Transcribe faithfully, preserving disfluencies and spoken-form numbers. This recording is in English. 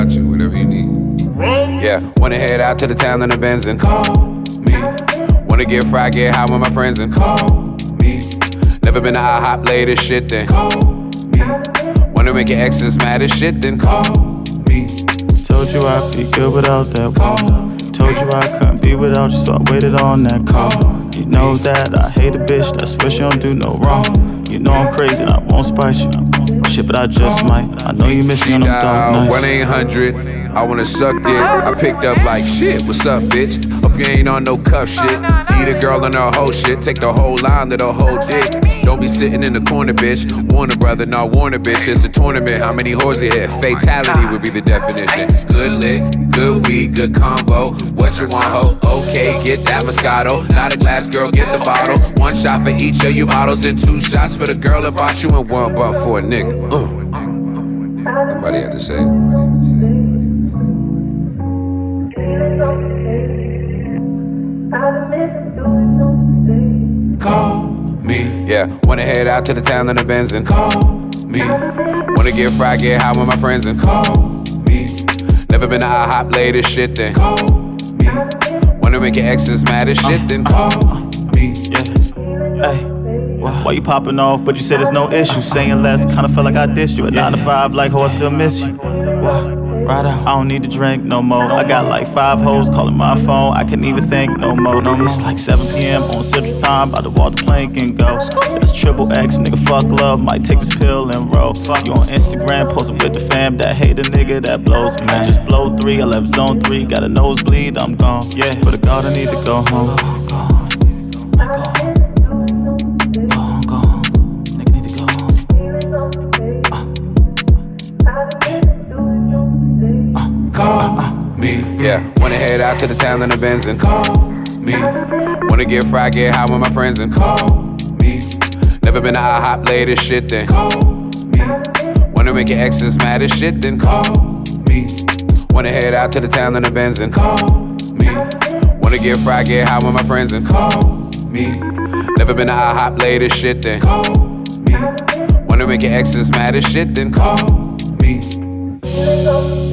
got you, whatever you need. Yeah, wanna head out to the town in the Benz and call me. Wanna get fried, get high with my friends and call me. Never been to IHOP, play this shit, then call me. Wanna make your exes mad as shit, then call me. Told you I'd be good without that call. Told you I couldn't be without you, so I waited on that call. You know that I hate a bitch that swear she don't do no wrong. You know I'm crazy and I won't spite you. Shit, but I just might. I know you miss me on them dark nights. one eight hundred, I wanna suck dick. I picked up like shit, what's up, bitch? Hope you ain't on no cuff shit. Eat a girl on her whole shit, take the whole line to the whole dick. Don't be sitting in the corner, bitch. Warn a brother, not warn a bitch. It's a tournament, how many whores you hit? Fatality would be the definition. Good lick, good weed, good combo. What you want, ho? Okay, get that Moscato. Not a glass girl, get the bottle. One shot for each of you models and two shots for the girl that bought you and one buck for a nigga. Uh. Nobody had to say it. Call me. Yeah, wanna head out to the town in the Benz and call me. Wanna get fried, get high with my friends and call me. Never been to IHOP, play this shit, then call me. Wanna make your exes mad as shit, then call me. Yeah. Hey. Why you popping off, but you said there's no issue? Saying less, kinda felt like I dissed you. At nine to five, like, oh, I still miss you. Why? Right out. I don't need to drink no more. I got like five hoes calling my phone. I can't even think no more. No, it's like seven p.m. on Central Time. About to walk the plank and go. That's triple X, nigga. Fuck love. Might take this pill and roll. You on Instagram, posting with the fam. That hate a nigga that blows, man. Just blow three. I left zone three. Got a nosebleed. I'm gone. Yeah, but a God, I need to go home. Go home. Go home. Call me. Yeah, wanna head out to the town in the Benz and call me. Wanna get fried, get high with my friends and call me. Never been to IHOP, play this shit, then call me. Wanna make your exes mad as shit, then call me. Wanna head out to the town in the Benz and call me. Wanna get fried, get high with my friends and call me. Never been to IHOP, play this shit, then call me. Wanna make your exes mad as shit, then call me.